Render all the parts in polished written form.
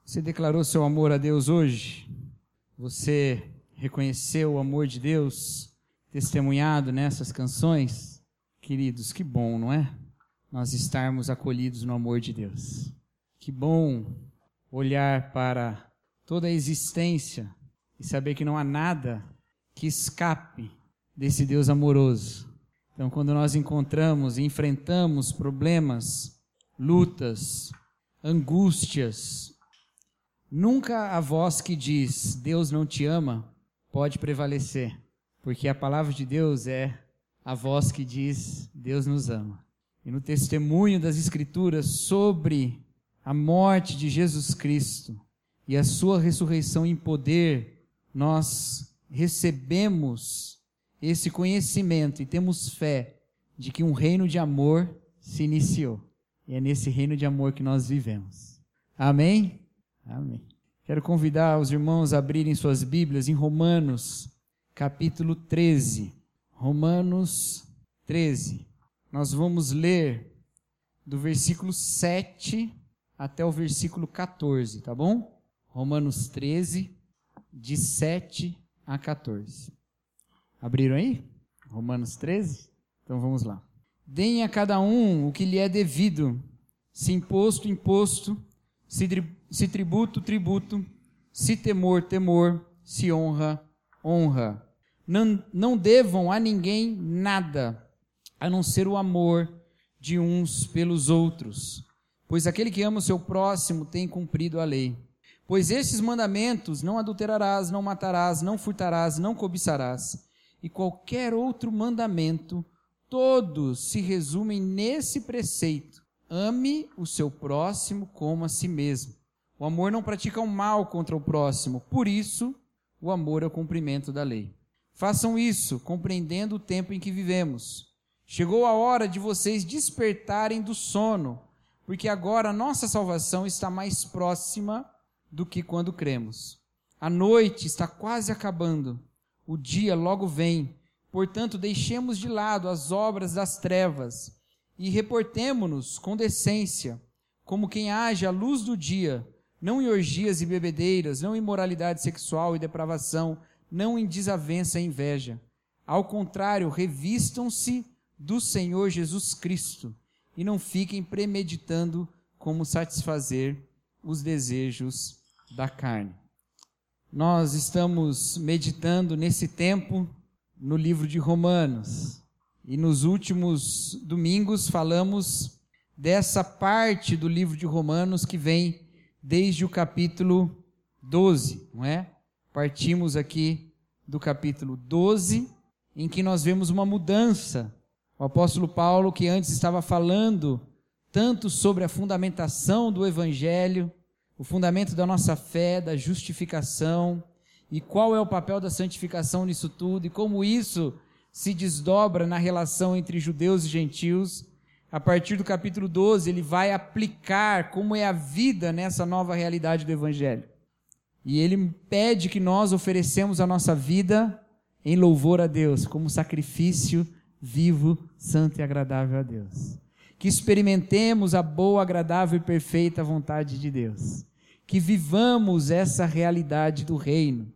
Você declarou seu amor a Deus hoje? Você reconheceu o amor de Deus testemunhado nessas canções? Queridos, que bom, não é? Nós estarmos acolhidos no amor de Deus. Que bom olhar para toda a existência e saber que não há nada que escape desse Deus amoroso. Então, quando nós encontramos e enfrentamos problemas, lutas, angústias, nunca a voz que diz Deus não te ama pode prevalecer, porque a palavra de Deus é a voz que diz Deus nos ama. E no testemunho das Escrituras sobre a morte de Jesus Cristo e a sua ressurreição em poder, nós recebemos esse conhecimento e temos fé de que um reino de amor se iniciou. E é nesse reino de amor que nós vivemos. Amém? Amém. Quero convidar os irmãos a abrirem suas Bíblias em Romanos, capítulo 13. Romanos 13. Nós vamos ler do versículo 7 até o versículo 14, tá bom? Romanos 13, de 7 a 14. Abriram aí? Romanos 13? Então vamos lá. Deem a cada um o que lhe é devido, se imposto, imposto, se tributo, tributo, se temor, temor, se honra, honra. Não devam a ninguém nada, a não ser o amor de uns pelos outros, pois aquele que ama o seu próximo tem cumprido a lei. Pois estes mandamentos, não adulterarás, não matarás, não furtarás, não cobiçarás, e qualquer outro mandamento, todos se resumem nesse preceito: ame o seu próximo como a si mesmo. O amor não pratica o mal contra o próximo, por isso o amor é o cumprimento da lei. Façam isso, compreendendo o tempo em que vivemos. Chegou a hora de vocês despertarem do sono, porque agora a nossa salvação está mais próxima do que quando cremos. A noite está quase acabando, o dia logo vem. Portanto, deixemos de lado as obras das trevas e reportemo-nos com decência, como quem age à luz do dia, não em orgias e bebedeiras, não em imoralidade sexual e depravação, não em desavença e inveja. Ao contrário, revistam-se do Senhor Jesus Cristo e não fiquem premeditando como satisfazer os desejos da carne. Nós estamos meditando nesse tempo no livro de Romanos. E nos últimos domingos falamos dessa parte do livro de Romanos que vem desde o capítulo 12, não é? Partimos aqui do capítulo 12, em que nós vemos uma mudança. O apóstolo Paulo, que antes estava falando tanto sobre a fundamentação do Evangelho, o fundamento da nossa fé, da justificação, e qual é o papel da santificação nisso tudo, e como isso se desdobra na relação entre judeus e gentios. A partir do capítulo 12, ele vai aplicar como é a vida nessa nova realidade do Evangelho. E ele pede que nós oferecemos a nossa vida em louvor a Deus, como sacrifício vivo, santo e agradável a Deus. Que experimentemos a boa, agradável e perfeita vontade de Deus. Que vivamos essa realidade do reino.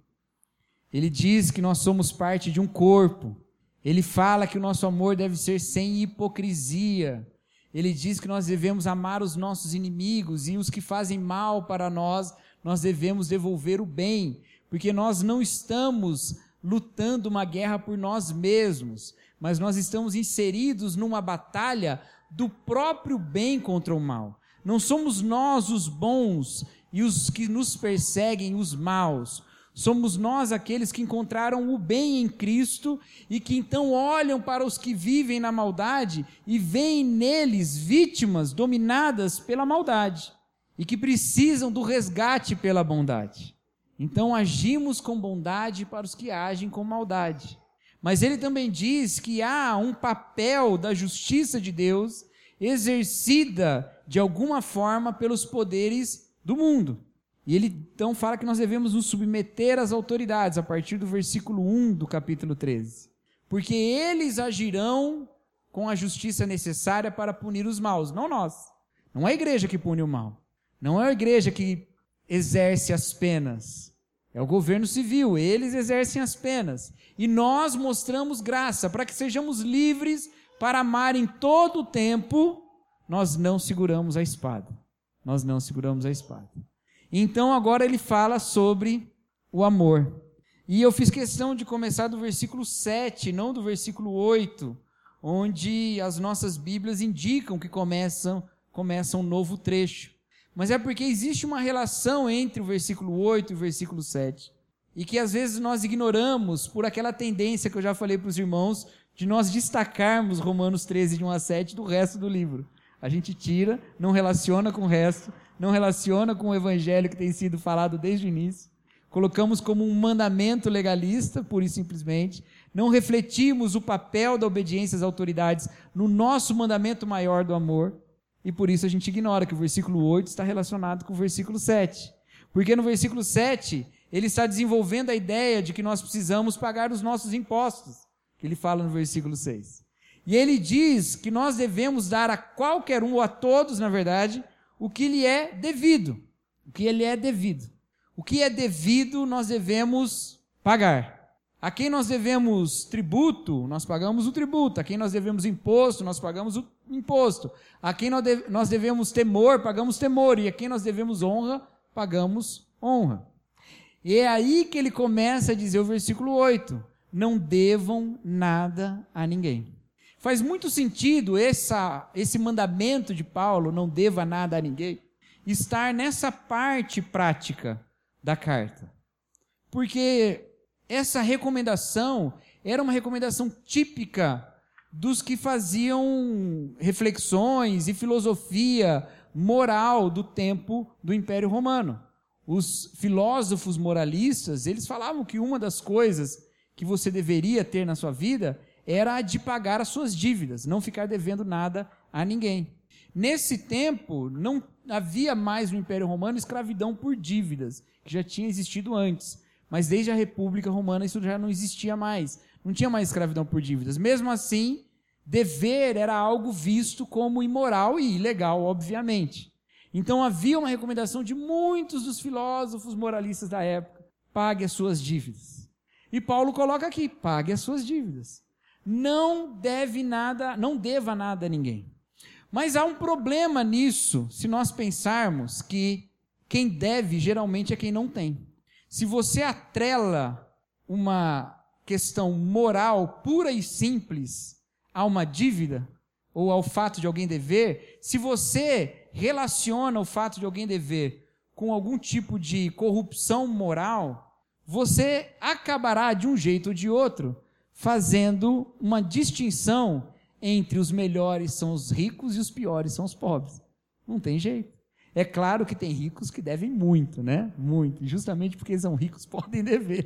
Ele diz que nós somos parte de um corpo. Ele fala que o nosso amor deve ser sem hipocrisia. Ele diz que nós devemos amar os nossos inimigos e os que fazem mal para nós, nós devemos devolver o bem, porque nós não estamos lutando uma guerra por nós mesmos, mas nós estamos inseridos numa batalha do próprio bem contra o mal. Não somos nós os bons e os que nos perseguem os maus. Somos nós aqueles que encontraram o bem em Cristo e que então olham para os que vivem na maldade e veem neles vítimas dominadas pela maldade e que precisam do resgate pela bondade. Então agimos com bondade para os que agem com maldade. Mas ele também diz que há um papel da justiça de Deus exercida de alguma forma pelos poderes do mundo. E ele então fala que nós devemos nos submeter às autoridades, a partir do versículo 1 do capítulo 13. Porque eles agirão com a justiça necessária para punir os maus, não nós. Não é a igreja que pune o mal. Não é a igreja que exerce as penas. É o governo civil, eles exercem as penas. E nós mostramos graça para que sejamos livres para amar em todo o tempo. Nós não seguramos a espada. Nós não seguramos a espada. Então agora ele fala sobre o amor. E eu fiz questão de começar do versículo 7, não do versículo 8, onde as nossas Bíblias indicam que começa um novo trecho. Mas é porque existe uma relação entre o versículo 8 e o versículo 7, e que às vezes nós ignoramos por aquela tendência que eu já falei para os irmãos, de nós destacarmos Romanos 13, de 1 a 7, do resto do livro. A gente tira, não relaciona com o resto, não relaciona com o evangelho que tem sido falado desde o início, colocamos como um mandamento legalista, pura e simplesmente, não refletimos o papel da obediência às autoridades no nosso mandamento maior do amor, e por isso a gente ignora que o versículo 8 está relacionado com o versículo 7. Porque no versículo 7, ele está desenvolvendo a ideia de que nós precisamos pagar os nossos impostos, que ele fala no versículo 6. E ele diz que nós devemos dar a qualquer um, ou a todos, na verdade, o que lhe é devido. O que lhe é devido. O que é devido, nós devemos pagar. A quem nós devemos tributo, nós pagamos o tributo. A quem nós devemos imposto, nós pagamos o imposto. A quem nós devemos temor, pagamos temor. E a quem nós devemos honra, pagamos honra. E é aí que ele começa a dizer o versículo 8. Não devam nada a ninguém. Faz muito sentido esse mandamento de Paulo, não deva nada a ninguém, estar nessa parte prática da carta. Porque essa recomendação era uma recomendação típica dos que faziam reflexões e filosofia moral do tempo do Império Romano. Os filósofos moralistas, eles falavam que uma das coisas que você deveria ter na sua vida era a de pagar as suas dívidas, não ficar devendo nada a ninguém. Nesse tempo, não havia mais no Império Romano escravidão por dívidas, que já tinha existido antes. Mas desde a República Romana isso já não existia mais. Não tinha mais escravidão por dívidas. Mesmo assim, dever era algo visto como imoral e ilegal, obviamente. Então havia uma recomendação de muitos dos filósofos moralistas da época: pague as suas dívidas. E Paulo coloca aqui: pague as suas dívidas. Não deva nada a ninguém. Mas há um problema nisso, se nós pensarmos que quem deve geralmente é quem não tem. Se você atrela uma questão moral pura e simples a uma dívida, ou ao fato de alguém dever, se você relaciona o fato de alguém dever com algum tipo de corrupção moral, você acabará, de um jeito ou de outro, fazendo uma distinção entre os melhores são os ricos e os piores são os pobres. Não tem jeito. É claro que tem ricos que devem muito, né? Muito. Justamente porque eles são ricos, podem dever.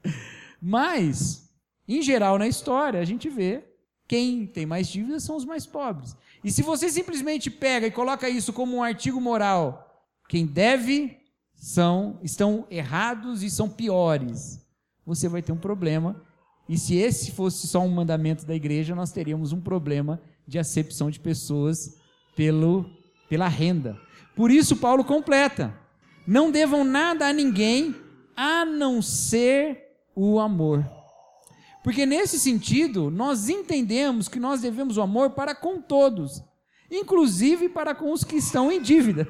Mas, em geral, na história, a gente vê quem tem mais dívidas são os mais pobres. E se você simplesmente pega e coloca isso como um artigo moral, quem deve estão errados e são piores, você vai ter um problema. E se esse fosse só um mandamento da igreja, nós teríamos um problema de acepção de pessoas pela renda. Por isso Paulo completa: não devam nada a ninguém, a não ser o amor. Porque nesse sentido, nós entendemos que nós devemos o amor para com todos, inclusive para com os que estão em dívida.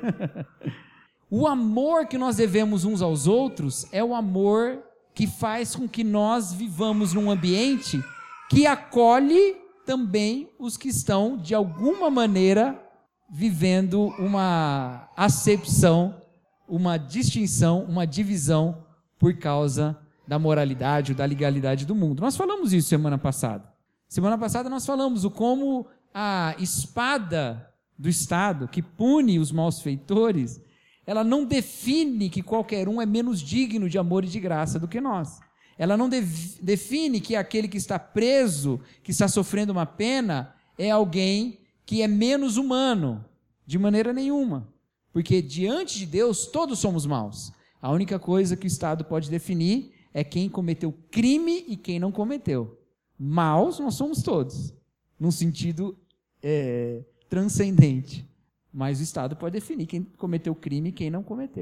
O amor que nós devemos uns aos outros é o amor que faz com que nós vivamos num ambiente que acolhe também os que estão, de alguma maneira, vivendo uma acepção, uma distinção, uma divisão por causa da moralidade ou da legalidade do mundo. Nós falamos isso semana passada. Semana passada nós falamos o como a espada do Estado, que pune os malfeitores, ela não define que qualquer um é menos digno de amor e de graça do que nós. Ela não define que aquele que está preso, que está sofrendo uma pena, é alguém que é menos humano, de maneira nenhuma. Porque diante de Deus todos somos maus. A única coisa que o Estado pode definir é quem cometeu crime e quem não cometeu. Maus nós somos todos, num sentido transcendente. Mas o Estado pode definir quem cometeu crime e quem não cometeu.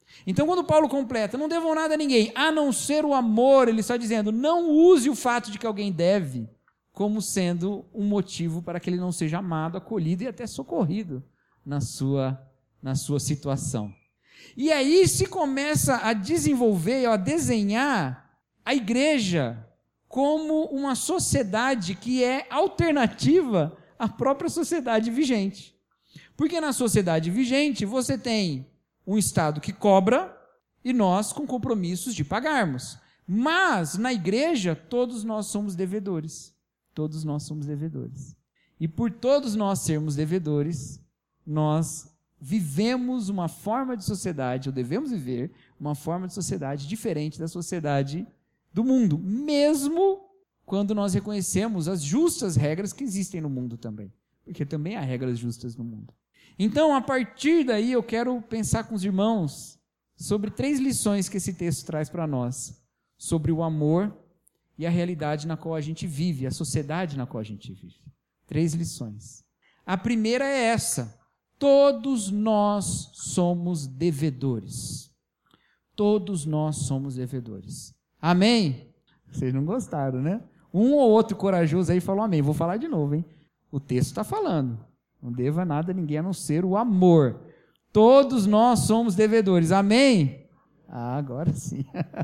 Então, quando Paulo completa, não devam nada a ninguém, a não ser o amor, ele está dizendo, não use o fato de que alguém deve como sendo um motivo para que ele não seja amado, acolhido e até socorrido na sua situação. E aí se começa a desenvolver, a desenhar a igreja como uma sociedade que é alternativa à própria sociedade vigente. Porque na sociedade vigente você tem um Estado que cobra e nós com compromissos de pagarmos. Mas na igreja todos nós somos devedores. Todos nós somos devedores. E por todos nós sermos devedores, nós vivemos uma forma de sociedade, ou devemos viver uma forma de sociedade diferente da sociedade do mundo, mesmo quando nós reconhecemos as justas regras que existem no mundo também, porque também há regras justas no mundo. Então, a partir daí, eu quero pensar com os irmãos sobre 3 lições que esse texto traz para nós, sobre o amor e a realidade na qual a gente vive, a sociedade na qual a gente vive. 3 lições. A primeira é essa: todos nós somos devedores. Todos nós somos devedores. Amém? Vocês não gostaram, né? Um ou outro corajoso aí falou amém. Vou falar de novo, hein? O texto está falando. Não deva nada a ninguém a não ser o amor. Todos nós somos devedores. Amém? Agora sim.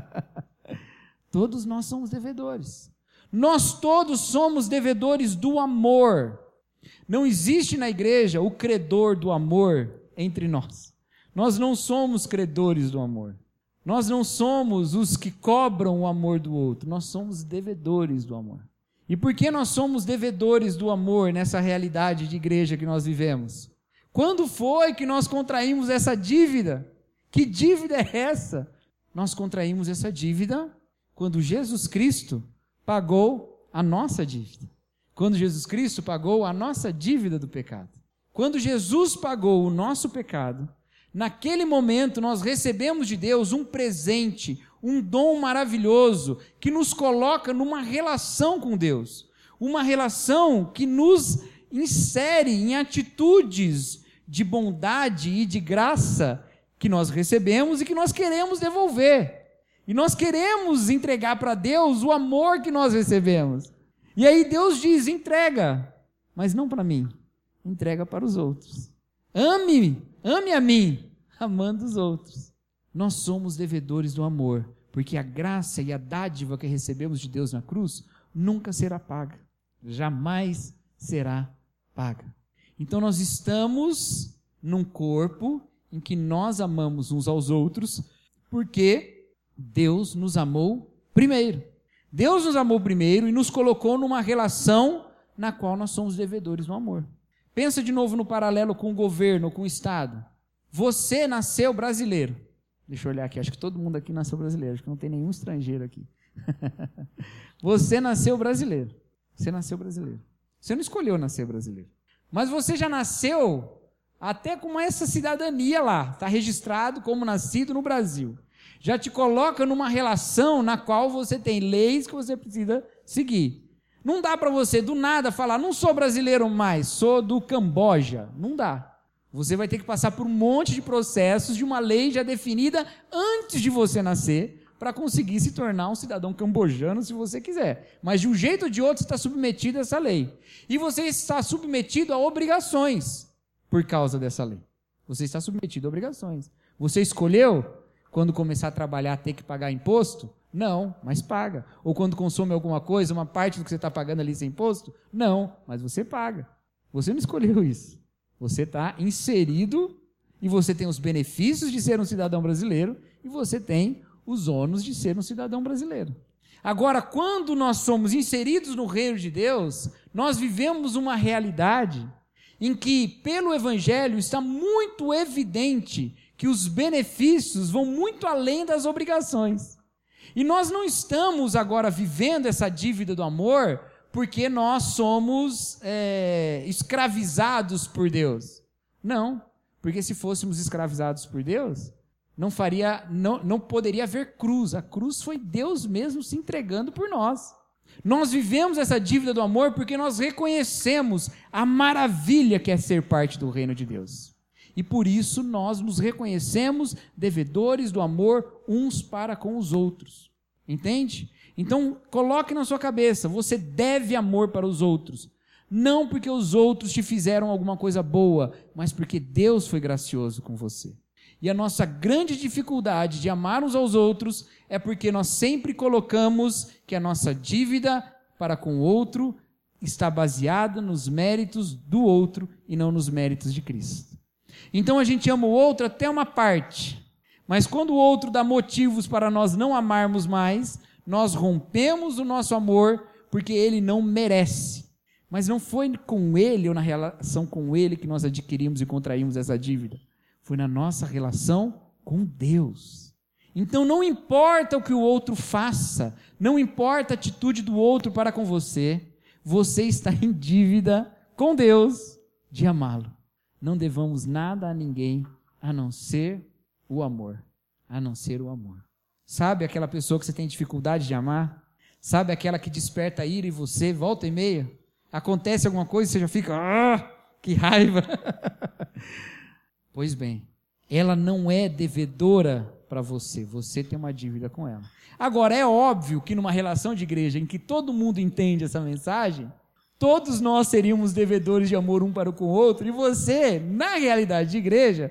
Todos nós somos devedores. Nós todos somos devedores do amor. Não existe na igreja o credor do amor entre nós. Nós não somos credores do amor. Nós não somos os que cobram o amor do outro. Nós somos devedores do amor. E por que nós somos devedores do amor nessa realidade de igreja que nós vivemos? Quando foi que nós contraímos essa dívida? Que dívida é essa? Nós contraímos essa dívida quando Jesus Cristo pagou a nossa dívida. Quando Jesus Cristo pagou a nossa dívida do pecado. Quando Jesus pagou o nosso pecado, naquele momento nós recebemos de Deus um presente, um dom maravilhoso que nos coloca numa relação com Deus. Uma relação que nos insere em atitudes de bondade e de graça que nós recebemos e que nós queremos devolver. E nós queremos entregar para Deus o amor que nós recebemos. E aí Deus diz, entrega, mas não para mim, entrega para os outros. Ame a mim, amando os outros. Nós somos devedores do amor, porque a graça e a dádiva que recebemos de Deus na cruz nunca será paga, jamais será paga. Então nós estamos num corpo em que nós amamos uns aos outros, porque Deus nos amou primeiro. Deus nos amou primeiro e nos colocou numa relação na qual nós somos devedores do amor. Pensa de novo no paralelo com o governo, com o Estado. Você nasceu brasileiro. Deixa eu olhar aqui, acho que todo mundo aqui nasceu brasileiro, acho que não tem nenhum estrangeiro aqui. Você nasceu brasileiro. Você nasceu brasileiro. Você não escolheu nascer brasileiro. Mas você já nasceu até com essa cidadania lá. Está registrado como nascido no Brasil. Já te coloca numa relação na qual você tem leis que você precisa seguir. Não dá para você do nada falar, não sou brasileiro mais, sou do Camboja. Não dá. Você vai ter que passar por um monte de processos de uma lei já definida antes de você nascer para conseguir se tornar um cidadão cambojano se você quiser. Mas de um jeito ou de outro você está submetido a essa lei. E você está submetido a obrigações por causa dessa lei. Você está submetido a obrigações. Você escolheu, quando começar a trabalhar, ter que pagar imposto? Não, mas paga. Ou quando consome alguma coisa, uma parte do que você está pagando ali sem imposto? Não, mas você paga. Você não escolheu isso. Você está inserido e você tem os benefícios de ser um cidadão brasileiro e você tem os ônus de ser um cidadão brasileiro. Agora, quando nós somos inseridos no reino de Deus, nós vivemos uma realidade em que, pelo Evangelho, está muito evidente que os benefícios vão muito além das obrigações. E nós não estamos agora vivendo essa dívida do amor porque nós somos escravizados por Deus. Não, porque se fôssemos escravizados por Deus, não poderia haver cruz. A cruz foi Deus mesmo se entregando por nós. Nós vivemos essa dívida do amor porque nós reconhecemos a maravilha que é ser parte do reino de Deus. E por isso nós nos reconhecemos devedores do amor uns para com os outros. Entende? Então, coloque na sua cabeça, você deve amor para os outros. Não porque os outros te fizeram alguma coisa boa, mas porque Deus foi gracioso com você. E a nossa grande dificuldade de amar uns aos outros é porque nós sempre colocamos que a nossa dívida para com o outro está baseada nos méritos do outro e não nos méritos de Cristo. Então a gente ama o outro até uma parte, mas quando o outro dá motivos para nós não amarmos mais, nós rompemos o nosso amor porque ele não merece. Mas não foi com ele ou na relação com ele que nós adquirimos e contraímos essa dívida. Foi na nossa relação com Deus. Então não importa o que o outro faça, não importa a atitude do outro para com você, você está em dívida com Deus de amá-lo. Não devamos nada a ninguém a não ser o amor. A não ser o amor. Sabe aquela pessoa que você tem dificuldade de amar? Sabe aquela que desperta ira em você, volta e meia? Acontece alguma coisa e você já fica, que raiva. Pois bem, ela não é devedora para você, você tem uma dívida com ela. Agora, é óbvio que numa relação de igreja em que todo mundo entende essa mensagem, todos nós seríamos devedores de amor um para com o outro, e você, na realidade de igreja,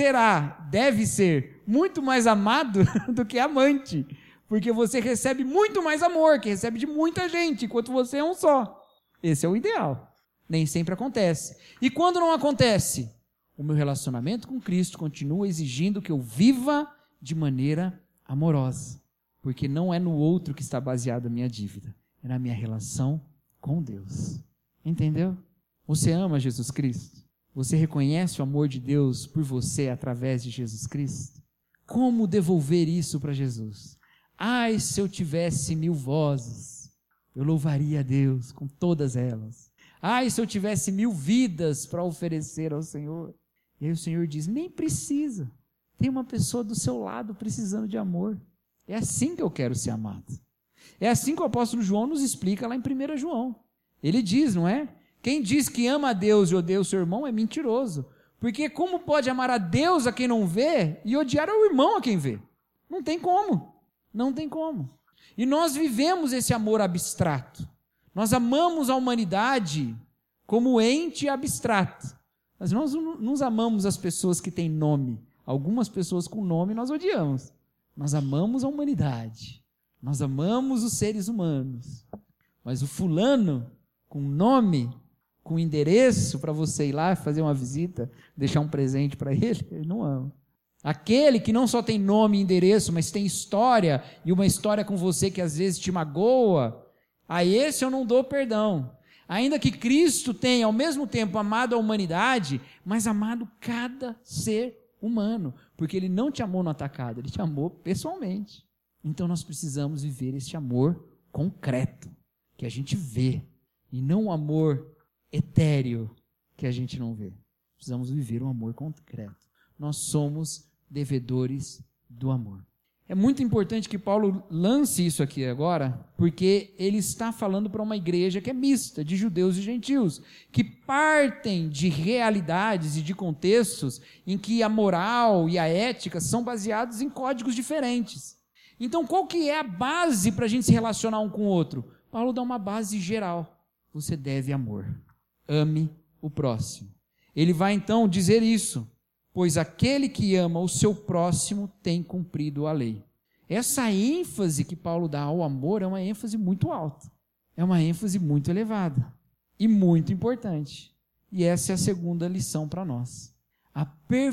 deve ser muito mais amado do que amante, porque você recebe muito mais amor, que recebe de muita gente, enquanto você é um só. Esse é o ideal. Nem sempre acontece. E quando não acontece, o meu relacionamento com Cristo continua exigindo que eu viva de maneira amorosa, porque não é no outro que está baseada a minha dívida, é na minha relação com Deus. Entendeu? Você ama Jesus Cristo? Você reconhece o amor de Deus por você através de Jesus Cristo? Como devolver isso para Jesus? Ai, se eu tivesse 1000 vozes, eu louvaria a Deus com todas elas. Ai, se eu tivesse 1000 vidas para oferecer ao Senhor. E aí o Senhor diz, nem precisa. Tem uma pessoa do seu lado precisando de amor. É assim que eu quero ser amado. É assim que o apóstolo João nos explica lá em 1 João. Ele diz, não é? Quem diz que ama a Deus e odeia o seu irmão é mentiroso. Porque como pode amar a Deus a quem não vê e odiar ao irmão a quem vê? Não tem como. Não tem como. E nós vivemos esse amor abstrato. Nós amamos a humanidade como ente abstrato. Mas nós não amamos as pessoas que têm nome. Algumas pessoas com nome nós odiamos. Nós amamos a humanidade. Nós amamos os seres humanos. Mas o fulano com nome, com endereço para você ir lá fazer uma visita, deixar um presente para ele, ele não ama. Aquele que não só tem nome e endereço, mas tem história, e uma história com você que às vezes te magoa, a esse eu não dou perdão. Ainda que Cristo tenha ao mesmo tempo amado a humanidade, mas amado cada ser humano, porque Ele não te amou no atacado, Ele te amou pessoalmente. Então nós precisamos viver esse amor concreto, que a gente vê, e não um amor etéreo, que a gente não vê. Precisamos viver um amor concreto. Nós somos devedores do amor. É muito importante que Paulo lance isso aqui agora, porque ele está falando para uma igreja que é mista, de judeus e gentios, que partem de realidades e de contextos em que a moral e a ética são baseados em códigos diferentes. Então, qual que é a base para a gente se relacionar um com o outro? Paulo dá uma base geral. Você deve amor. Ame o próximo. Ele vai então dizer isso. Pois aquele que ama o seu próximo tem cumprido a lei. Essa ênfase que Paulo dá ao amor é uma ênfase muito alta. É uma ênfase muito elevada e muito importante. E essa é a segunda lição para nós. A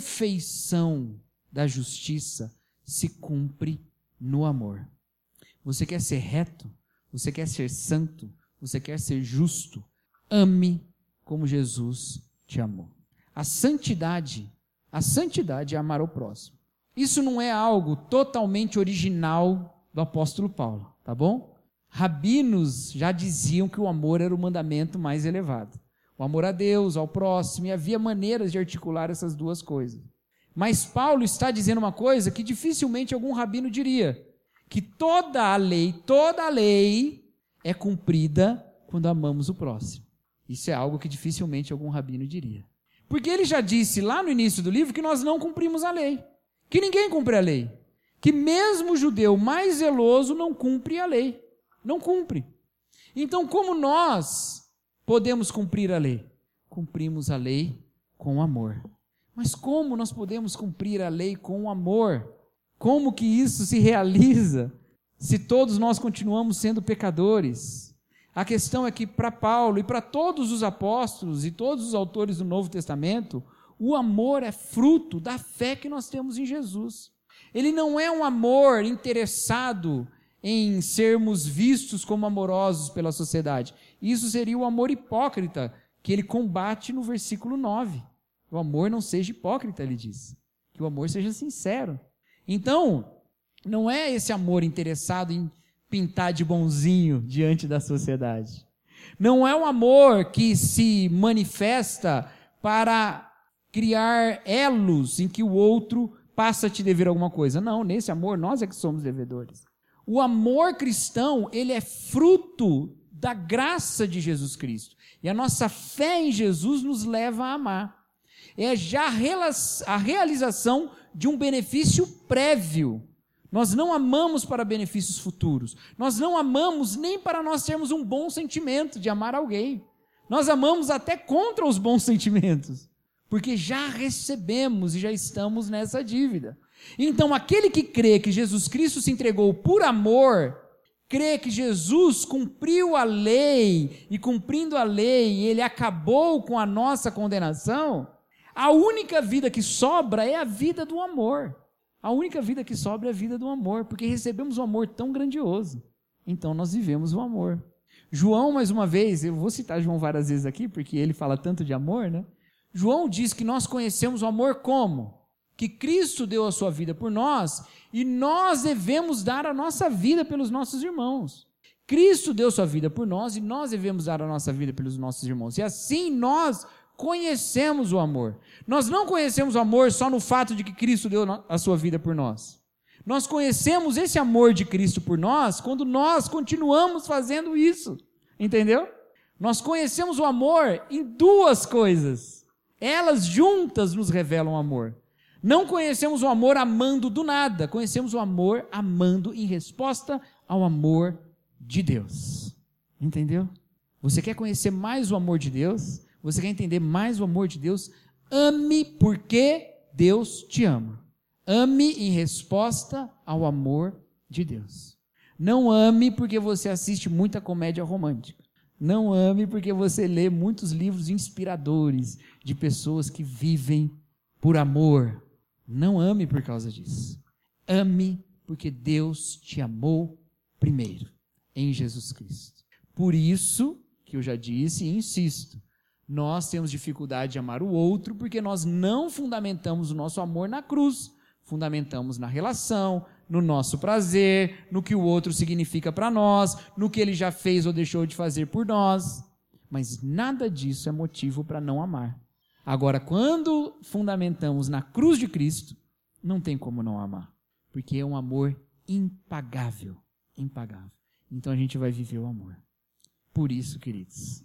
perfeição da justiça se cumpre no amor. Você quer ser reto? Você quer ser santo? Você quer ser justo? Ame como Jesus te amou. A santidade é amar o próximo. Isso não é algo totalmente original do apóstolo Paulo, tá bom? Rabinos já diziam que o amor era o mandamento mais elevado. O amor a Deus, ao próximo, e havia maneiras de articular essas duas coisas. Mas Paulo está dizendo uma coisa que dificilmente algum rabino diria, que toda a lei é cumprida quando amamos o próximo. Isso é algo que dificilmente algum rabino diria. Porque ele já disse lá no início do livro que nós não cumprimos a lei, que ninguém cumpre a lei, que mesmo o judeu mais zeloso não cumpre a lei, não cumpre. Então, como nós podemos cumprir a lei? Cumprimos a lei com amor. Mas como nós podemos cumprir a lei com amor? Como que isso se realiza se todos nós continuamos sendo pecadores? A questão é que para Paulo e para todos os apóstolos e todos os autores do Novo Testamento, o amor é fruto da fé que nós temos em Jesus. Ele não é um amor interessado em sermos vistos como amorosos pela sociedade. Isso seria o amor hipócrita que ele combate no versículo 9. O amor não seja hipócrita, ele diz. Que o amor seja sincero. Então, não é esse amor interessado em pintar de bonzinho diante da sociedade. Não é um amor que se manifesta para criar elos em que o outro passa a te dever alguma coisa. Não, nesse amor nós é que somos devedores. O amor cristão, ele é fruto da graça de Jesus Cristo. E a nossa fé em Jesus nos leva a amar. É já a realização de um benefício prévio. Nós não amamos para benefícios futuros. Nós não amamos nem para nós termos um bom sentimento de amar alguém. Nós amamos até contra os bons sentimentos, porque já recebemos e já estamos nessa dívida. Então, aquele que crê que Jesus Cristo se entregou por amor, crê que Jesus cumpriu a lei, e cumprindo a lei, ele acabou com a nossa condenação, a única vida que sobra é a vida do amor. A única vida que sobra é a vida do amor, porque recebemos um amor tão grandioso. Então nós vivemos o amor. João, mais uma vez, eu vou citar João várias vezes aqui, porque ele fala tanto de amor, né? João diz que nós conhecemos o amor como? Que Cristo deu a sua vida por nós, e nós devemos dar a nossa vida pelos nossos irmãos. Cristo deu sua vida por nós, e nós devemos dar a nossa vida pelos nossos irmãos. E assim nós conhecemos o amor. Nós não conhecemos o amor só no fato de que Cristo deu a sua vida por nós. Nós conhecemos esse amor de Cristo por nós quando nós continuamos fazendo isso. Entendeu? Nós conhecemos o amor em duas coisas. Elas juntas nos revelam o amor. Não conhecemos o amor amando do nada. Conhecemos o amor amando em resposta ao amor de Deus. Entendeu? Você quer conhecer mais o amor de Deus? Você quer entender mais o amor de Deus? Ame porque Deus te ama. Ame em resposta ao amor de Deus. Não ame porque você assiste muita comédia romântica. Não ame porque você lê muitos livros inspiradores de pessoas que vivem por amor. Não ame por causa disso. Ame porque Deus te amou primeiro, em Jesus Cristo. Por isso que eu já disse e insisto, nós temos dificuldade de amar o outro porque nós não fundamentamos o nosso amor na cruz, fundamentamos na relação, no nosso prazer, no que o outro significa para nós, no que ele já fez ou deixou de fazer por nós, mas nada disso é motivo para não amar. Agora, quando fundamentamos na cruz de Cristo, não tem como não amar, porque é um amor impagável, impagável. Então a gente vai viver o amor. Por isso, queridos,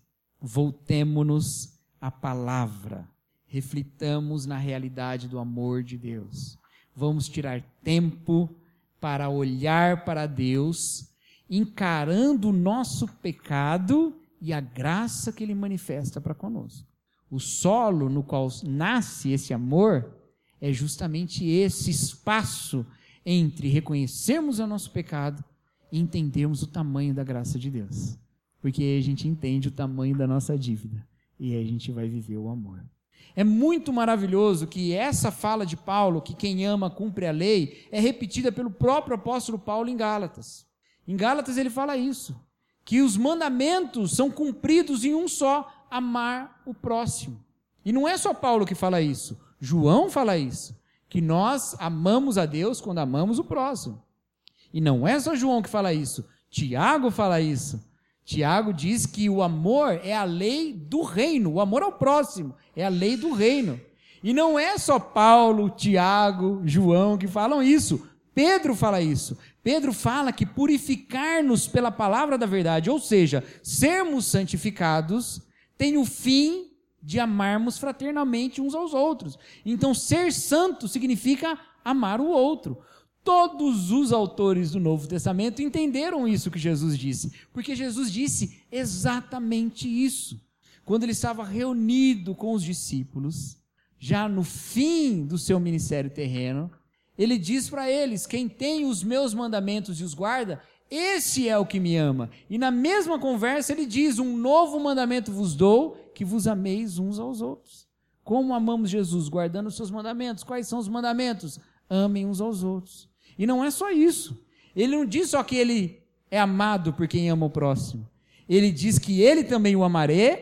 voltemo-nos à palavra, reflitamos na realidade do amor de Deus. Vamos tirar tempo para olhar para Deus, encarando o nosso pecado e a graça que Ele manifesta para conosco. O solo no qual nasce esse amor é justamente esse espaço entre reconhecermos o nosso pecado e entendermos o tamanho da graça de Deus. Porque aí a gente entende o tamanho da nossa dívida e aí a gente vai viver o amor. É muito maravilhoso que essa fala de Paulo, que quem ama cumpre a lei, é repetida pelo próprio apóstolo Paulo em Gálatas. Em Gálatas ele fala isso, que os mandamentos são cumpridos em um só, amar o próximo. E não é só Paulo que fala isso, João fala isso, que nós amamos a Deus quando amamos o próximo. E não é só João que fala isso, Tiago fala isso. Tiago diz que o amor é a lei do reino, o amor ao próximo é a lei do reino. E não é só Paulo, Tiago, João que falam isso, Pedro fala isso. Pedro fala que purificar-nos pela palavra da verdade, ou seja, sermos santificados, tem o fim de amarmos fraternalmente uns aos outros. Então, ser santo significa amar o outro. Todos os autores do Novo Testamento entenderam isso que Jesus disse, porque Jesus disse exatamente isso. Quando ele estava reunido com os discípulos, já no fim do seu ministério terreno, ele diz para eles: quem tem os meus mandamentos e os guarda, esse é o que me ama. E na mesma conversa ele diz: um novo mandamento vos dou, que vos ameis uns aos outros. Como amamos Jesus? Guardando os seus mandamentos. Quais são os mandamentos? Amem uns aos outros. E não é só isso. Ele não diz só que ele é amado por quem ama o próximo. Ele diz que ele também o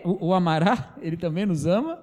amará, ele também nos ama,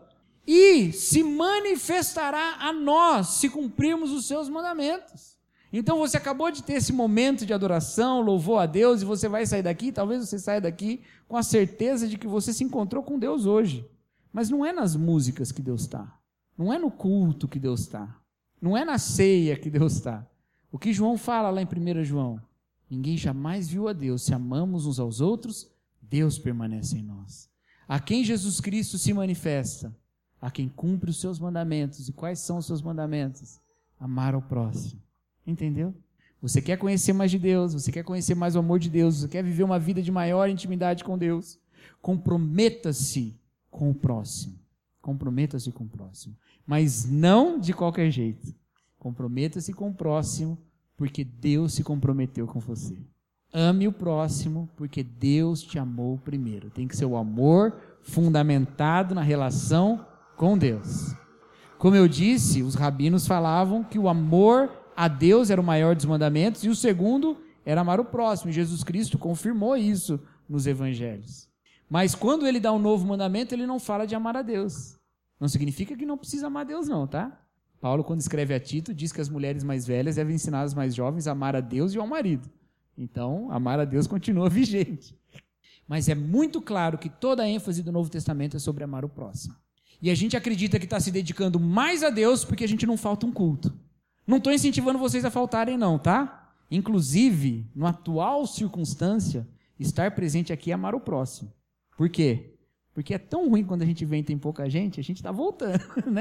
e se manifestará a nós se cumprirmos os seus mandamentos. Então você acabou de ter esse momento de adoração, louvou a Deus, e você vai sair daqui, talvez você saia daqui com a certeza de que você se encontrou com Deus hoje. Mas não é nas músicas que Deus está, não é no culto que Deus está, não é na ceia que Deus está. O que João fala lá em 1 João: ninguém jamais viu a Deus, se amamos uns aos outros, Deus permanece em nós. A quem Jesus Cristo se manifesta? A quem cumpre os seus mandamentos. E quais são os seus mandamentos? Amar ao próximo. Entendeu? Você quer conhecer mais de Deus, você quer conhecer mais o amor de Deus, você quer viver uma vida de maior intimidade com Deus, comprometa-se com o próximo. Comprometa-se com o próximo. Mas não de qualquer jeito. Comprometa-se com o próximo, porque Deus se comprometeu com você. Ame o próximo, porque Deus te amou primeiro. Tem que ser o amor fundamentado na relação com Deus. Como eu disse, os rabinos falavam que o amor a Deus era o maior dos mandamentos, e o segundo era amar o próximo. Jesus Cristo confirmou isso nos evangelhos. Mas quando ele dá um novo mandamento, ele não fala de amar a Deus. Não significa que não precisa amar a Deus não, tá? Paulo, quando escreve a Tito, diz que as mulheres mais velhas devem ensinar as mais jovens a amar a Deus e ao marido. Então, amar a Deus continua vigente. Mas é muito claro que toda a ênfase do Novo Testamento é sobre amar o próximo. E a gente acredita que está se dedicando mais a Deus porque a gente não falta um culto. Não estou incentivando vocês a faltarem não, tá? Inclusive, na atual circunstância, estar presente aqui é amar o próximo. Por quê? Porque é tão ruim quando a gente vem e tem pouca gente, a gente está voltando, né?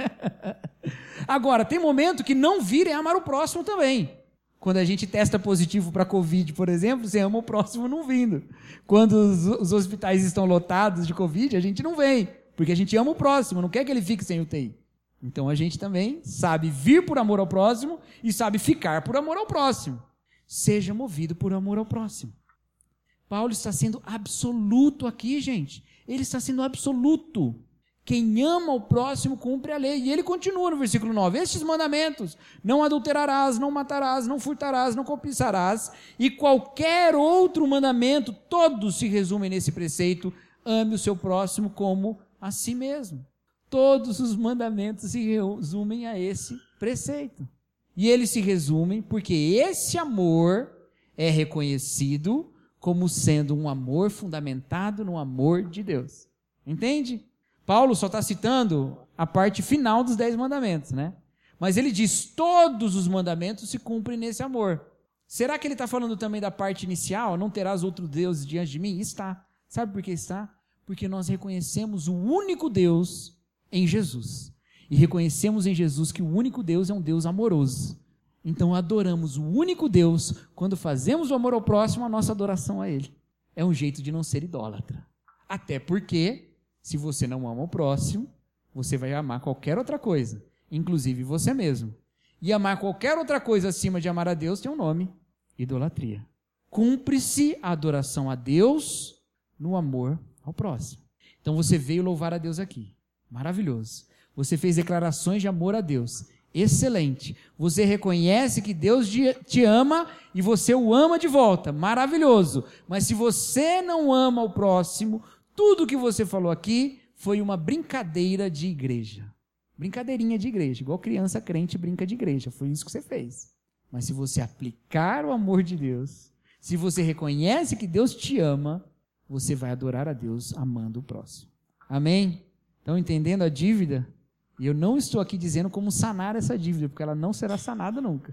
Agora, tem momento que não vir é amar o próximo também. Quando a gente testa positivo para Covid, por exemplo, você ama o próximo não vindo. Quando os hospitais estão lotados de Covid, a gente não vem, porque a gente ama o próximo, não quer que ele fique sem UTI. Então a gente também sabe vir por amor ao próximo e sabe ficar por amor ao próximo. Seja movido por amor ao próximo. Paulo está sendo absoluto aqui, gente. Ele está sendo absoluto. Quem ama o próximo cumpre a lei. E ele continua no versículo 9. Estes mandamentos: não adulterarás, não matarás, não furtarás, não cobiçarás, e qualquer outro mandamento, todos se resumem nesse preceito: ame o seu próximo como a si mesmo. Todos os mandamentos se resumem a esse preceito. E eles se resumem porque esse amor é reconhecido como sendo um amor fundamentado no amor de Deus. Entende? Paulo só está citando a parte final dos 10 mandamentos, né? Mas ele diz: todos os mandamentos se cumprem nesse amor. Será que ele está falando também da parte inicial? Não terás outro Deus diante de mim? Está. Sabe por que está? Porque nós reconhecemos o único Deus em Jesus. E reconhecemos em Jesus que o único Deus é um Deus amoroso. Então adoramos o único Deus. Quando fazemos o amor ao próximo, a nossa adoração a Ele. É um jeito de não ser idólatra. Até porque, se você não ama o próximo, você vai amar qualquer outra coisa, inclusive você mesmo. E amar qualquer outra coisa acima de amar a Deus tem um nome: idolatria. Cumpre-se a adoração a Deus no amor ao próximo. Então você veio louvar a Deus aqui. Maravilhoso. Você fez declarações de amor a Deus. Excelente. Você reconhece que Deus te ama e você o ama de volta. Maravilhoso. Mas se você não ama o próximo, tudo que você falou aqui foi uma brincadeira de igreja. Brincadeirinha de igreja. Igual criança crente brinca de igreja. Foi isso que você fez. Mas se você aplicar o amor de Deus, se você reconhece que Deus te ama, você vai adorar a Deus amando o próximo. Amém? Estão entendendo a dívida? E eu não estou aqui dizendo como sanar essa dívida, porque ela não será sanada nunca.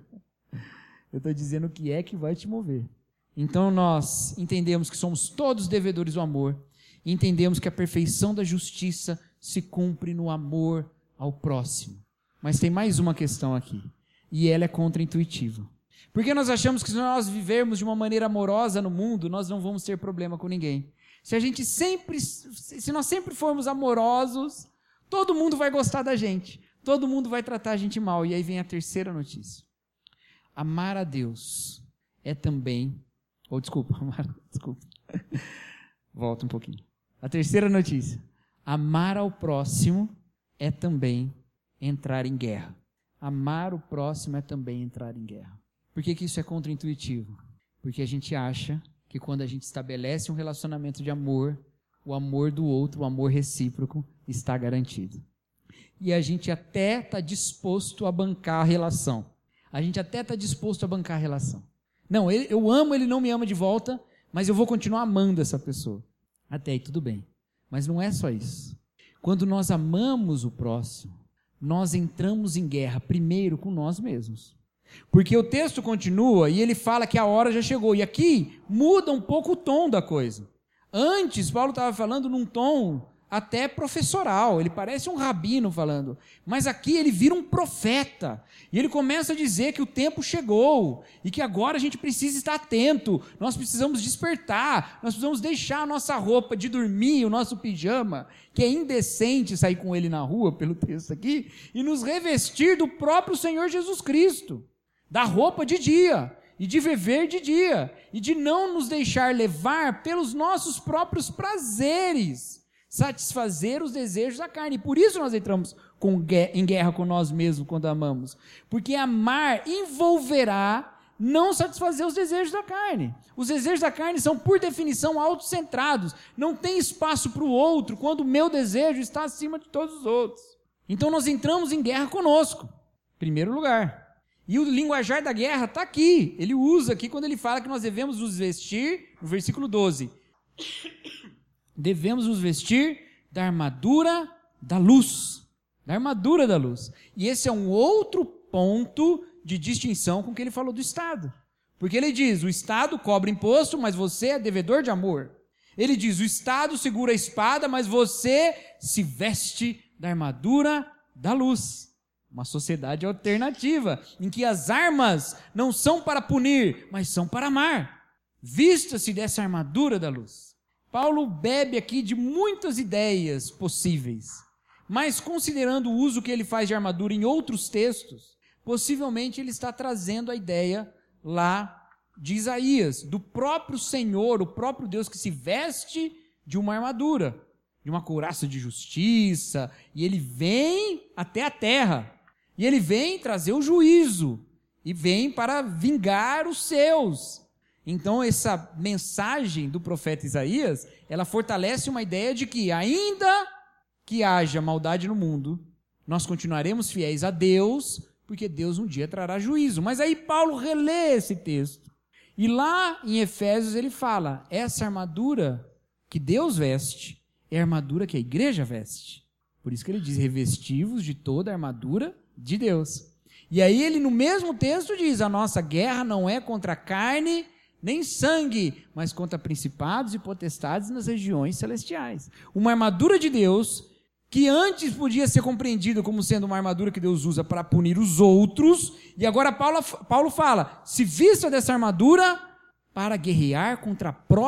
Eu estou dizendo o que é que vai te mover. Então nós entendemos que somos todos devedores do amor, e entendemos que a perfeição da justiça se cumpre no amor ao próximo. Mas tem mais uma questão aqui, e ela é contraintuitiva. Porque nós achamos que se nós vivermos de uma maneira amorosa no mundo, nós não vamos ter problema com ninguém. Se nós sempre formos amorosos, todo mundo vai gostar da gente, todo mundo vai tratar a gente mal. E aí vem a terceira notícia. Amar a Deus é também... Volta um pouquinho. A terceira notícia. Amar ao próximo é também entrar em guerra. Amar o próximo é também entrar em guerra. Por que isso é contraintuitivo? Porque a gente acha que quando a gente estabelece um relacionamento de amor, o amor do outro, o amor recíproco, está garantido. E a gente até está disposto a bancar a relação. Não, eu amo, ele não me ama de volta, mas eu vou continuar amando essa pessoa. Até aí tudo bem. Mas não é só isso. Quando nós amamos o próximo, nós entramos em guerra primeiro com nós mesmos. Porque o texto continua e ele fala que a hora já chegou. E aqui muda um pouco o tom da coisa. Antes, Paulo estava falando num tom até professoral. Ele parece um rabino falando. Mas aqui ele vira um profeta. E ele começa a dizer que o tempo chegou. E que agora a gente precisa estar atento. Nós precisamos despertar. Nós precisamos deixar a nossa roupa de dormir, o nosso pijama, que é indecente sair com ele na rua, pelo texto aqui, e nos revestir do próprio Senhor Jesus Cristo. Da roupa de dia, e de viver de dia, e de não nos deixar levar pelos nossos próprios prazeres, satisfazer os desejos da carne. E por isso nós entramos em guerra com nós mesmos quando amamos. Porque amar envolverá não satisfazer os desejos da carne. Os desejos da carne são, por definição, autocentrados. Não tem espaço para o outro quando o meu desejo está acima de todos os outros. Então nós entramos em guerra conosco, em primeiro lugar. E o linguajar da guerra está aqui. Ele usa aqui quando ele fala que nós devemos nos vestir, no versículo 12. Devemos nos vestir da armadura da luz. Da armadura da luz. E esse é um outro ponto de distinção com o que ele falou do Estado. Porque ele diz, o Estado cobra imposto, mas você é devedor de amor. Ele diz, o Estado segura a espada, mas você se veste da armadura da luz. Uma sociedade alternativa, em que as armas não são para punir, mas são para amar. Vista-se dessa armadura da luz. Paulo bebe aqui de muitas ideias possíveis, mas considerando o uso que ele faz de armadura em outros textos, possivelmente ele está trazendo a ideia lá de Isaías, do próprio Senhor, o próprio Deus que se veste de uma armadura, de uma couraça de justiça, e ele vem até a terra. E ele vem trazer o juízo, e vem para vingar os seus. Então essa mensagem do profeta Isaías, ela fortalece uma ideia de que ainda que haja maldade no mundo, nós continuaremos fiéis a Deus, porque Deus um dia trará juízo. Mas aí Paulo relê esse texto, e lá em Efésios ele fala, essa armadura que Deus veste, é a armadura que a igreja veste. Por isso que ele diz, revesti-vos de toda a armadura de Deus. E aí ele no mesmo texto diz, a nossa guerra não é contra carne nem sangue, mas contra principados e potestades nas regiões celestiais. Uma armadura de Deus que antes podia ser compreendida como sendo uma armadura que Deus usa para punir os outros, e agora Paulo fala, se vista dessa armadura para guerrear contra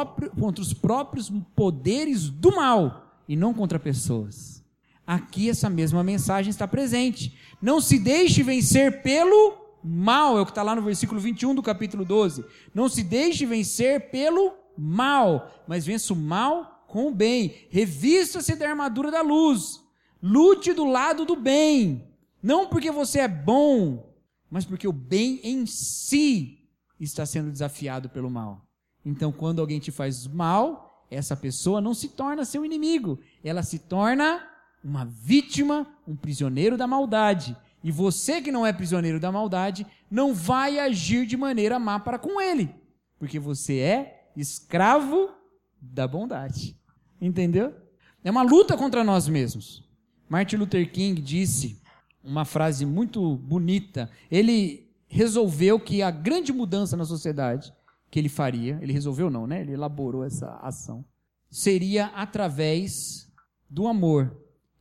os próprios poderes do mal e não contra pessoas. Aqui essa mesma mensagem está presente. Não se deixe vencer pelo mal, é o que está lá no versículo 21 do capítulo 12. Não se deixe vencer pelo mal, mas vença o mal com o bem. Revista-se da armadura da luz. Lute do lado do bem. Não porque você é bom, mas porque o bem em si está sendo desafiado pelo mal. Então, quando alguém te faz mal, essa pessoa não se torna seu inimigo. Ela se torna uma vítima, um prisioneiro da maldade. E você que não é prisioneiro da maldade, não vai agir de maneira má para com ele, porque você é escravo da bondade. Entendeu? É uma luta contra nós mesmos. Martin Luther King disse uma frase muito bonita. Ele resolveu que a grande mudança na sociedade que ele faria, ele resolveu não, né? Ele elaborou essa ação, seria através do amor.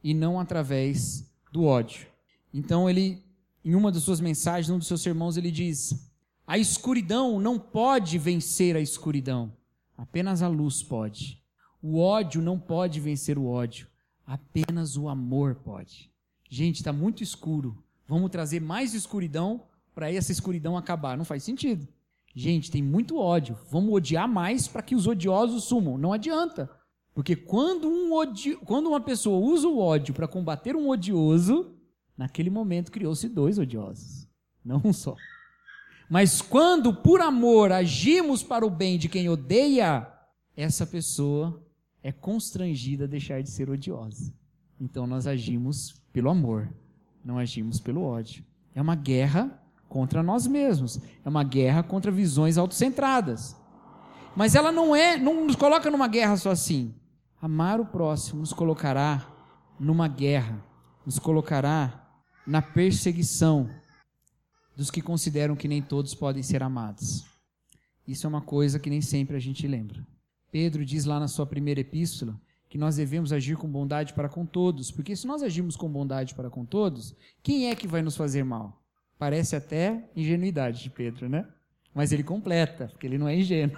e não através do ódio. Então ele, em uma das suas mensagens, um dos seus sermões, ele diz: a escuridão não pode vencer a escuridão, apenas a luz pode. O ódio não pode vencer o ódio, apenas o amor pode. Gente, está muito escuro, vamos trazer mais escuridão para essa escuridão acabar. Não faz sentido. Gente, tem muito ódio, vamos odiar mais para que os odiosos sumam. Não adianta, porque quando uma pessoa usa o ódio para combater um odioso, naquele momento criou-se 2 odiosos, não um só. Mas quando por amor agimos para o bem de quem odeia, essa pessoa é constrangida a deixar de ser odiosa. Então nós agimos pelo amor, não agimos pelo ódio. É uma guerra contra nós mesmos, é uma guerra contra visões autocentradas. Mas ela não nos coloca numa guerra só assim. Amar o próximo nos colocará numa guerra, nos colocará na perseguição dos que consideram que nem todos podem ser amados. Isso é uma coisa que nem sempre a gente lembra. Pedro diz lá na sua primeira epístola que nós devemos agir com bondade para com todos, porque se nós agirmos com bondade para com todos, quem é que vai nos fazer mal? Parece até ingenuidade de Pedro, né? Mas ele completa, porque ele não é ingênuo.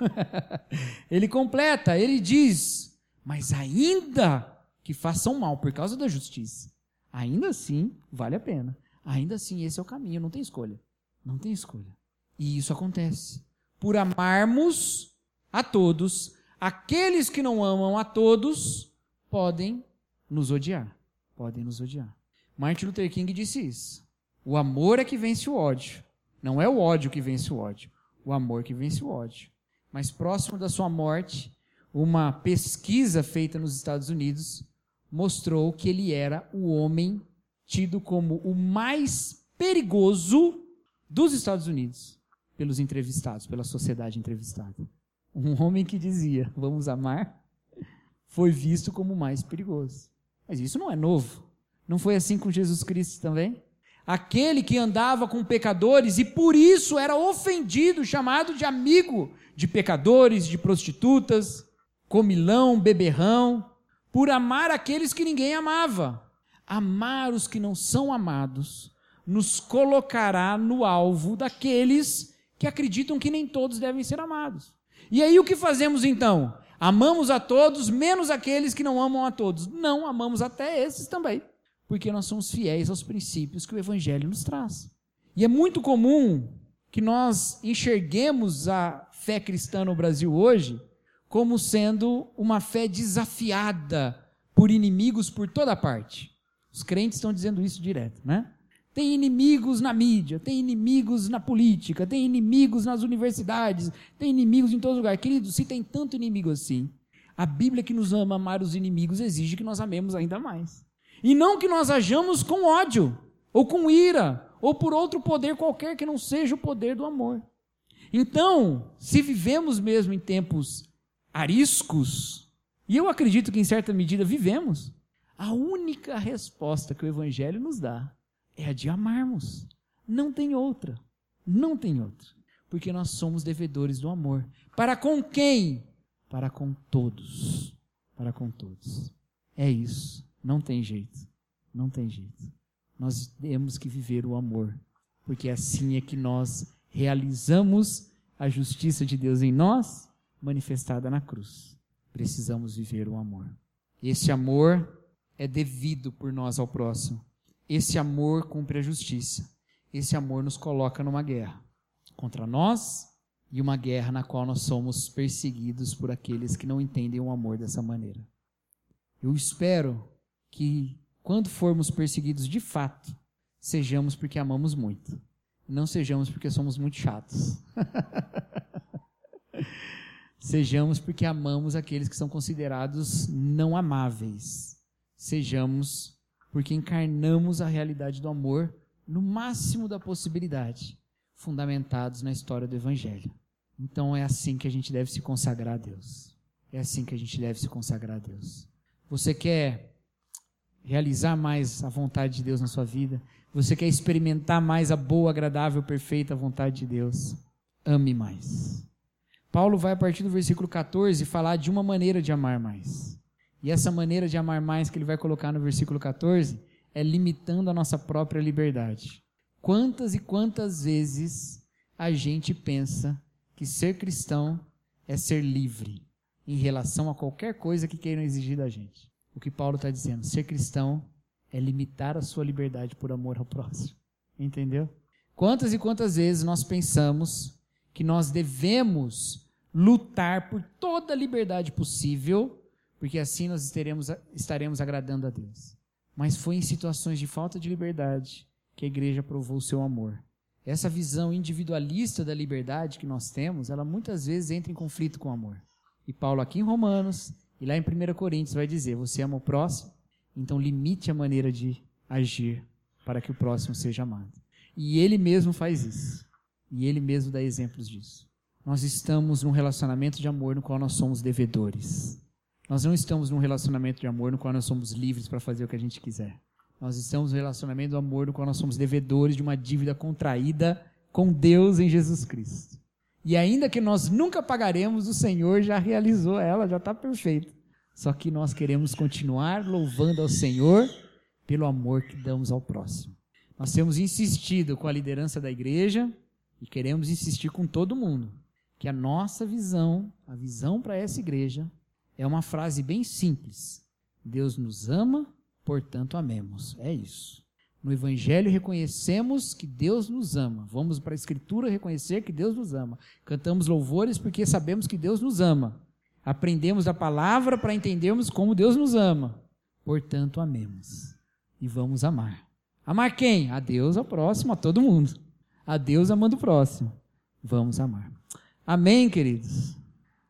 Ele completa, ele diz: mas ainda que façam mal por causa da justiça, ainda assim vale a pena. Ainda assim esse é o caminho, não tem escolha. Não tem escolha. E isso acontece por amarmos a todos. Aqueles que não amam a todos podem nos odiar. Podem nos odiar. Martin Luther King disse isso. O amor é que vence o ódio. Não é o ódio que vence o ódio. O amor que vence o ódio. Mas próximo da sua morte, uma pesquisa feita nos Estados Unidos mostrou que ele era o homem tido como o mais perigoso dos Estados Unidos pelos entrevistados, pela sociedade entrevistada. Um homem que dizia, vamos amar, foi visto como o mais perigoso. Mas isso não é novo. Não foi assim com Jesus Cristo também? Aquele que andava com pecadores e por isso era ofendido, chamado de amigo de pecadores, de prostitutas, comilão, beberrão, por amar aqueles que ninguém amava. Amar os que não são amados nos colocará no alvo daqueles que acreditam que nem todos devem ser amados. E aí o que fazemos então? Amamos a todos, menos aqueles que não amam a todos. Não, amamos até esses também, porque nós somos fiéis aos princípios que o Evangelho nos traz. E é muito comum que nós enxerguemos a fé cristã no Brasil hoje como sendo uma fé desafiada por inimigos por toda parte. Os crentes estão dizendo isso direto, né? Tem inimigos na mídia, tem inimigos na política, tem inimigos nas universidades, tem inimigos em todo lugar. Queridos, se tem tanto inimigo assim, a Bíblia que nos ama amar os inimigos exige que nós amemos ainda mais. E não que nós hajamos com ódio, ou com ira, ou por outro poder qualquer que não seja o poder do amor. Então, se vivemos mesmo em tempos ariscos, e eu acredito que em certa medida vivemos, a única resposta que o Evangelho nos dá é a de amarmos. Não tem outra. Não tem outra. Porque nós somos devedores do amor. Para com quem? Para com todos. Para com todos. É isso. Não tem jeito. Não tem jeito. Nós temos que viver o amor. Porque assim é que nós realizamos a justiça de Deus em nós, manifestada na cruz. Precisamos viver o amor. Esse amor é devido por nós ao próximo. Esse amor cumpre a justiça. Esse amor nos coloca numa guerra contra nós e uma guerra na qual nós somos perseguidos por aqueles que não entendem o amor dessa maneira. Eu espero que quando formos perseguidos de fato, sejamos porque amamos muito. Não sejamos porque somos muito chatos. Sejamos porque amamos aqueles que são considerados não amáveis. Sejamos porque encarnamos a realidade do amor no máximo da possibilidade, fundamentados na história do Evangelho. Então é assim que a gente deve se consagrar a Deus. É assim que a gente deve se consagrar a Deus. Você quer realizar mais a vontade de Deus na sua vida? Você quer experimentar mais a boa, agradável, perfeita vontade de Deus? Ame mais. Paulo vai, a partir do versículo 14, falar de uma maneira de amar mais. E essa maneira de amar mais que ele vai colocar no versículo 14 é limitando a nossa própria liberdade. Quantas e quantas vezes a gente pensa que ser cristão é ser livre em relação a qualquer coisa que queiram exigir da gente. O que Paulo está dizendo, ser cristão é limitar a sua liberdade por amor ao próximo. Entendeu? Quantas e quantas vezes nós pensamos que nós devemos lutar por toda a liberdade possível, porque assim nós estaremos agradando a Deus. Mas foi em situações de falta de liberdade que a igreja provou o seu amor. Essa visão individualista da liberdade que nós temos, ela muitas vezes entra em conflito com o amor. E Paulo aqui em Romanos, e lá em 1 Coríntios vai dizer, você ama o próximo, então limite a maneira de agir para que o próximo seja amado. E ele mesmo faz isso. E ele mesmo dá exemplos disso. Nós estamos num relacionamento de amor no qual nós somos devedores. Nós não estamos num relacionamento de amor no qual nós somos livres para fazer o que a gente quiser. Nós estamos no relacionamento do amor no qual nós somos devedores de uma dívida contraída com Deus em Jesus Cristo. E ainda que nós nunca pagaremos, o Senhor já realizou ela, já está perfeito. Só que nós queremos continuar louvando ao Senhor pelo amor que damos ao próximo. Nós temos insistido com a liderança da igreja e queremos insistir com todo mundo que a nossa visão, a visão para essa igreja, é uma frase bem simples. Deus nos ama, portanto amemos. É isso. No Evangelho reconhecemos que Deus nos ama. Vamos para a Escritura reconhecer que Deus nos ama. Cantamos louvores porque sabemos que Deus nos ama. Aprendemos a palavra para entendermos como Deus nos ama. Portanto, amemos. E vamos amar. Amar quem? A Deus, ao próximo, a todo mundo. A Deus amando o próximo. Vamos amar. Amém, queridos?